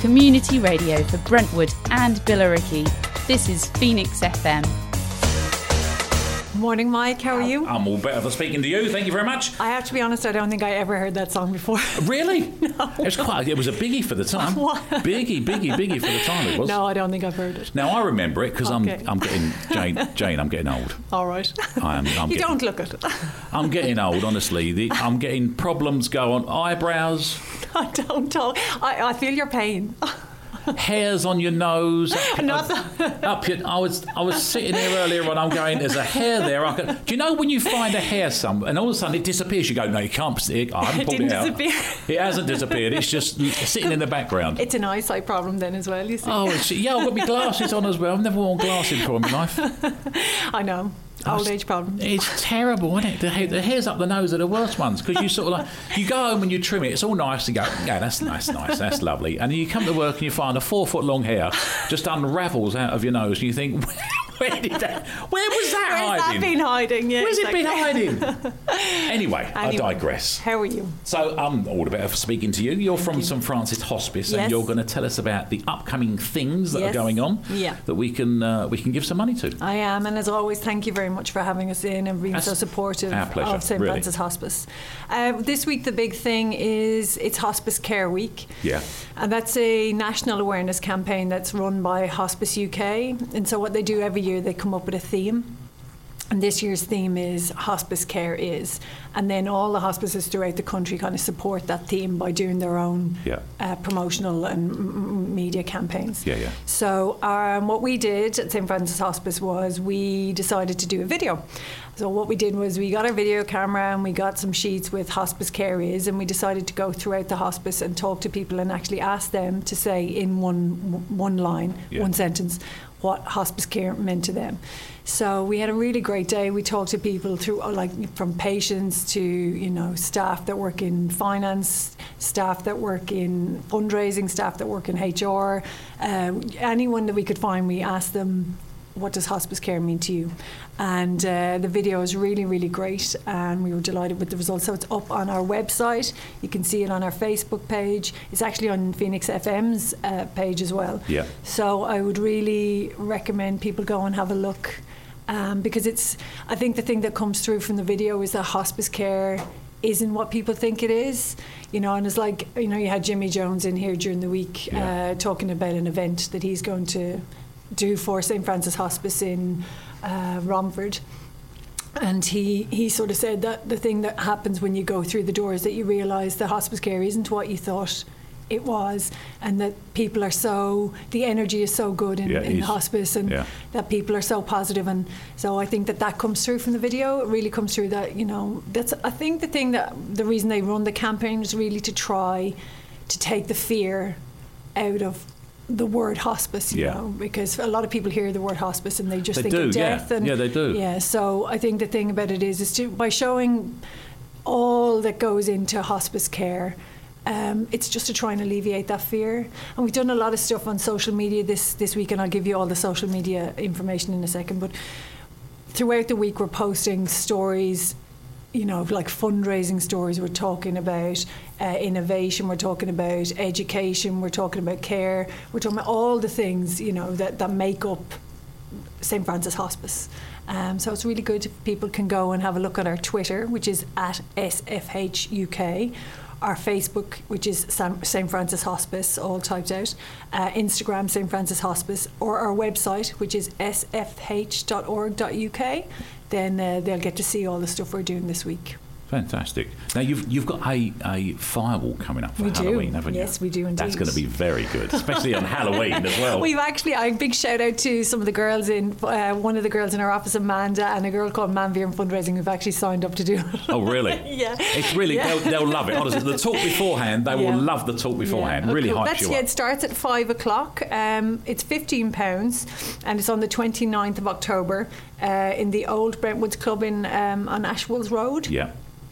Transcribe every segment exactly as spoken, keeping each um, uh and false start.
community radio for Brentwood and Billericay. This is Phoenix F M. Morning, Mike. How are you? I'm all better for speaking to you. Thank you very much. I have to be honest, I don't think I ever heard that song before. Really? No. It was quite. It was a biggie for the time. What? Biggie, biggie, biggie for the time it was. No, I don't think I've heard it. Now I remember it because Okay. I'm I'm getting Jane. Jane, I'm getting old. All right. I am. I'm you getting, don't look it. I'm getting old. Honestly, the, I'm getting problems go on eyebrows, I don't talk. I, I feel your pain. hairs on your nose. Up, Not up, up your, I was I was sitting here earlier and I'm going, there's a hair there. I can, do you know when you find a hair somewhere and all of a sudden it disappears? You go, no, you can't. It, I haven't It pulled didn't it out. disappear. It hasn't disappeared. It's just sitting in the background. It's an eyesight problem then as well, you see. Oh, it's, yeah, I've got my glasses on as well. I've never worn glasses before in my life. I know. Old age problem. It's terrible, isn't it? The, ha- the hairs up the nose are the worst ones because you sort of like, you go home and you trim it. It's all nice to go, yeah, that's nice, nice, that's lovely. And then you come to work and you find a four foot long hair just unravels out of your nose and you think, where did that, where was that Where's hiding? that been hiding? Yeah, Where's exactly. it been hiding? Anyway, I Anyway, digress. How are you? So I'm all the better for speaking to you. You're from Saint Francis Hospice, Yes. and you're going to tell us about the upcoming things that Yes. are going on Yeah. that we can uh, we can give some money to. I am, and as always, thank you very much for having us in and being That's so supportive our pleasure, of Saint really. Francis Hospice. Uh, this week, the big thing is it's Hospice Care Week. Yeah. And that's a national awareness campaign that's run by Hospice U K. And so what they do every year, they come up with a theme. And this year's theme is Hospice Care Is. And then all the hospices throughout the country kind of support that theme by doing their own Yeah. uh, promotional and m- m- media campaigns. Yeah, yeah. So um, what we did at Saint Francis Hospice was we decided to do a video. So what we did was we got our video camera and we got some sheets with Hospice Care Is, and we decided to go throughout the hospice and talk to people and actually ask them to say in one one line, Yeah. one sentence, what hospice care meant to them. So we had a really great day. We talked to people through, like, from patients to, you know, staff that work in finance, staff that work in fundraising, staff that work in H R. Uh, anyone that we could find, we asked them, what does hospice care mean to you? And uh, the video is really, really great, and we were delighted with the results. So it's up on our website. You can see it on our Facebook page. It's actually on Phoenix F M's uh, page as well. Yeah. So I would really recommend people go and have a look, um, because it's, I think the thing that comes through from the video is that hospice care isn't what people think it is, you know. And it's like, you know, you had Jimmy Jones in here during the week Yeah. uh, talking about an event that he's going to do for Saint Francis Hospice in uh, Romford. And he, he sort of said that the thing that happens when you go through the door is that you realise that hospice care isn't what you thought it was, and that people are so, the energy is so good in, Yeah, it in is. hospice, and Yeah. that people are so positive. And so I think that that comes through from the video. It really comes through that, you know, that's, I think the thing that, the reason they run the campaign is really to try to take the fear out of the word hospice, you Yeah. know, because a lot of people hear the word hospice and they just They think do, of death. yeah. And Yeah, they do. Yeah, so I think the thing about it is, is to, by showing all that goes into hospice care, um, it's just to try and alleviate that fear. And we've done a lot of stuff on social media this, this week, and I'll give you all the social media information in a second. But throughout the week, we're posting stories, you know, like fundraising stories. We're talking about uh, innovation, we're talking about education, we're talking about care, we're talking about all the things, you know, that, that make up Saint Francis Hospice. Um, so it's really good if people can go and have a look at our Twitter, which is at S F H U K, our Facebook, which is Saint Francis Hospice, all typed out, uh, Instagram, Saint Francis Hospice, or our website, which is s f h dot org dot u k. Then uh, they'll get to see all the stuff we're doing this week. Fantastic. Now you've you've got a, a firewall coming up for We do. Halloween, haven't you? Yes, we do indeed. That's going to be very good, especially on Halloween as well. We've actually, a big shout out to some of the girls in, uh, one of the girls in our office, Amanda, and a girl called Manvier Fundraising, who've actually signed up to do it. Oh, really? Yeah. It's really, Yeah. they'll, they'll love it. Honestly, the talk beforehand, they Yeah. will love the talk beforehand. Yeah. Really Okay, hypes that's, you yeah, up. it starts at five o'clock. Um, it's fifteen pounds, and it's on the twenty-ninth of October uh, in the Old Brentwoods Club in um, on Ashwells Road. Yeah.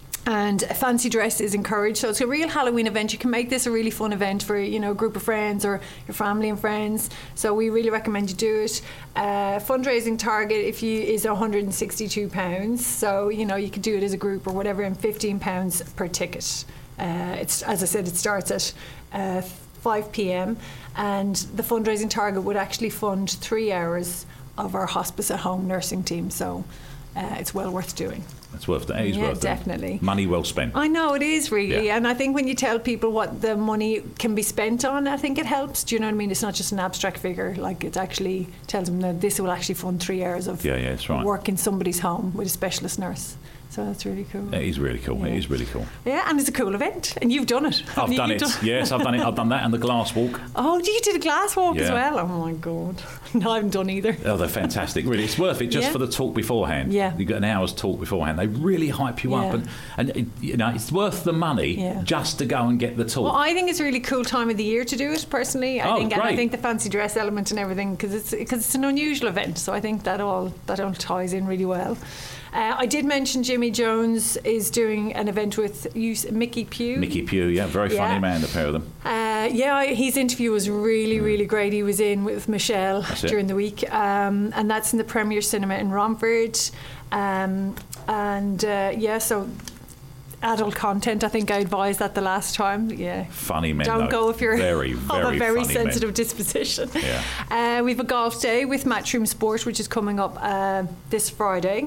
And a fancy dress is encouraged. So it's a real Halloween event. You can make this a really fun event for, you know, a group of friends or your family and friends. So we really recommend you do it. Uh, fundraising target if you is one hundred sixty-two pounds. So, you know, you could do it as a group or whatever, and fifteen pounds per ticket. Uh, it's, as I said, it starts at uh, five p.m. and the fundraising target would actually fund three hours of our hospice at home nursing team. So uh, it's well worth doing. It's worth it. It is yeah, worth it. Definitely. Money well spent. I know it is really, Yeah. and I think when you tell people what the money can be spent on, I think it helps. Do you know what I mean? It's not just an abstract figure. Like it actually tells them that this will actually fund three hours of Yeah, yeah, that's right. work in somebody's home with a specialist nurse. So that's really cool. It is really cool. Yeah. It is really cool. Yeah, and it's a cool event, and you've done it. I've You- done you've it. Yes, I've done it. I've done that and the glass walk. Oh, you did a glass walk as Yeah. well? Oh my God. No, I haven't done either. Oh, they're fantastic. Really, it's worth it just Yeah. for the talk beforehand. Yeah. You get an hour's talk beforehand. They really hype you up, Yeah. and and it, you know it's worth the money Yeah. just to go and get the talk. Well, I think it's a really cool time of the year to do it. Personally, I Oh, think, and I great. think the fancy dress element and everything, because it's because it's an unusual event. So I think that all that all ties in really well. Uh, I did mention Jimmy Jones is doing an event with you, Mickey Pugh. Mickey Pugh, yeah, very funny Yeah. man, the pair of them. Uh, yeah, I- his interview was really, really great. He was in with Michelle That's it. during the week, um, and that's in the Premier Cinema in Romford. Um, and uh, yeah, so adult content. I think I advised that the last time. Yeah. Funny men. Don't though. go if you're very, of very a very funny sensitive men. disposition. Yeah. Uh, we have a golf day with Matchroom Sport, which is coming up uh, this Friday.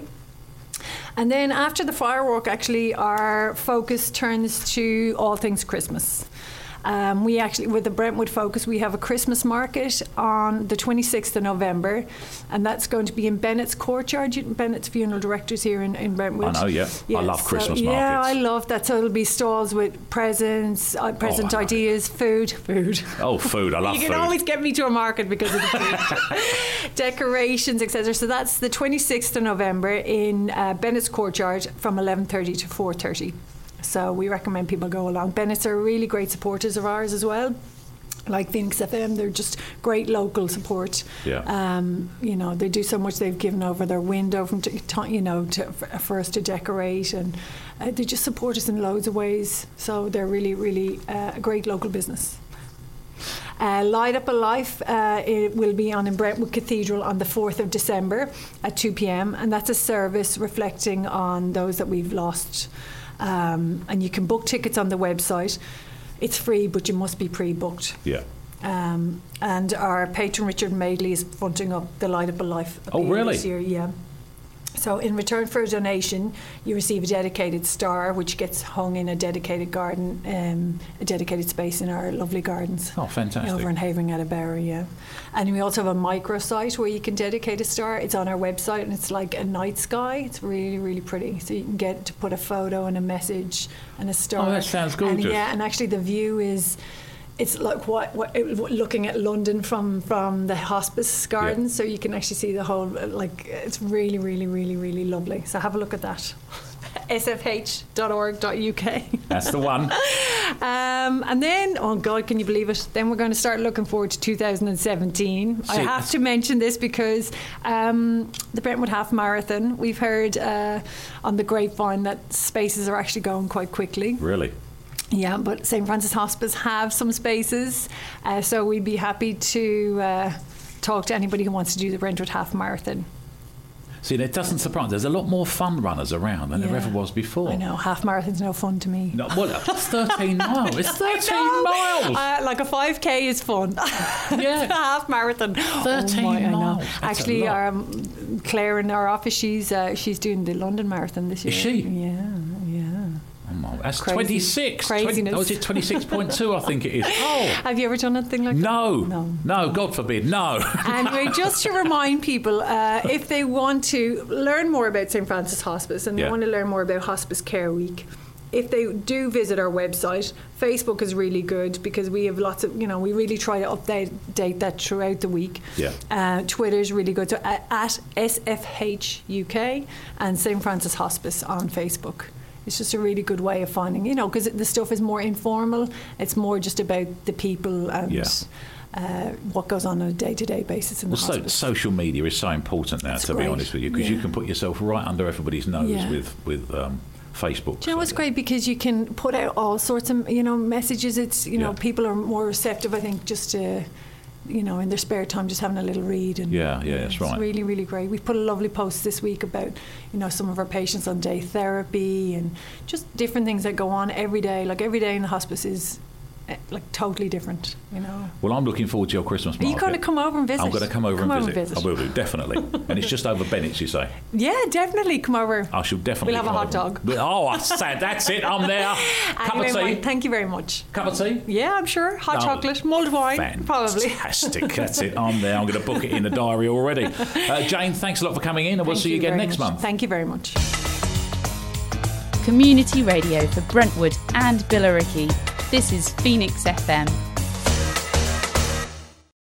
And then after the firework, actually, our focus turns to all things Christmas. Um, we actually, with the Brentwood focus, we have a Christmas market on the twenty-sixth of November, and that's going to be in Bennett's Courtyard. You- Bennett's Funeral Directors here in, in Brentwood. I know, yeah. I love so- Christmas Yeah, markets. I love that. So it'll be stalls with presents, uh, present I love ideas, food, food. Oh, food! I love You can food. always get me to a market because of the food. Decorations, et cetera. So that's the twenty-sixth of November in uh, Bennett's Courtyard from eleven thirty to four thirty. So we recommend people go along. Bennett's are really great supporters of ours as well. Like Phoenix F M, they're just great local support. Yeah. Um, you know, they do so much. They've given over their window from, t- t- you know, to, for us to decorate, and uh, they just support us in loads of ways. So they're really, really uh, a great local business. Uh, Light Up a Life uh, it will be on in Brentwood Cathedral on the fourth of December at two p.m. and that's a service reflecting on those that we've lost. Um, and you can book tickets on the website. It's free, but you must be pre-booked. Yeah. Um, and our patron Richard Madeley is fronting up the Light Up a Life Oh, appeal really? this year. Yeah. So in return for a donation, you receive a dedicated star, which gets hung in a dedicated garden, um, a dedicated space in our lovely gardens. Oh, fantastic. Over in Havering at Barra, yeah. And we also have a microsite where you can dedicate a star. It's on our website, and it's like a night sky. It's really, really pretty. So you can get to put a photo and a message and a star. Oh, that sounds gorgeous. And yeah, and actually the view is... It's like what, what it, looking at London from, from the hospice garden, Yeah. so you can actually see the whole. Like it's really, really, really, really lovely. So have a look at that. s f h dot org dot u k. That's the one. Um, and then, oh God, can you believe it? Then we're going to start looking forward to two thousand seventeen. I See, have to mention this because um, the Brentwood Half Marathon. We've heard uh, on the grapevine that spaces are actually going quite quickly. Really. Yeah, but Saint Francis Hospice have some spaces, uh, so we'd be happy to uh, talk to anybody who wants to do the Brentwood Half Marathon. See, it doesn't surprise. There's a lot more fun runners around than there Yeah. ever was before. I know, half marathon's no fun to me. No, well, it's thirteen miles. It's thirteen No, miles. Uh, like a five K is fun. Yeah. a half marathon. thirteen oh my, I know. miles. That's a Actually, lot. um, Claire in our office, she's uh, she's doing the London Marathon this year. Is she? Yeah, yeah. Oh, my- that's Crazy. twenty-six. Craziness. twenty, oh, is it twenty-six point two? I think it is. Oh. Have you ever done anything like No. that? No. No, God forbid. No. Anyway, just to remind people, uh, if they want to learn more about Saint Francis Hospice and they Yeah. want to learn more about Hospice Care Week, if they do visit our website, Facebook is really good because we have lots of, you know, we really try to update date that throughout the week. Yeah. Uh, Twitter is really good. So at, at S F H U K and Saint Francis Hospice on Facebook. It's just a really good way of finding, you know, because the stuff is more informal. It's more just about the people and Yeah. uh, what goes on on a day-to-day basis in the Well, so, hospice. social media is so important now, It's to great. be honest with you, because you Yeah. can put yourself right under everybody's nose Yeah. with with um, Facebook. Do you know what's So- great? Because you can put out all sorts of, you know, messages. It's, you know, Yeah. people are more receptive, I think, just to, you know, in their spare time, just having a little read. And, Yeah, yeah, that's it's right. really, really great. We've put a lovely post this week about, you know, some of our patients on day therapy and just different things that go on every day. Like every day in the hospice is uh, like totally different, you know. Well, I'm looking forward to your Christmas market. Are you going to come over and visit? I'm going to come over, come and, over visit. and visit. I will do, definitely. And it's just over Bennett's, you say? Yeah, definitely come over. I shall definitely We'll have come a hot over. dog. Oh, I said, that's it, I'm there. Cup Anyway, of tea? Mike, thank you very much. Cup of tea? Yeah, I'm sure. Hot Oh, chocolate, mulled wine, probably. Fantastic. That's it. I'm there. I'm going to book it in the diary already. Uh, Jane, thanks a lot for coming in, and we'll Thank see you again very next much. month. Thank you very much. Community radio for Brentwood and Billericay. This is Phoenix F M.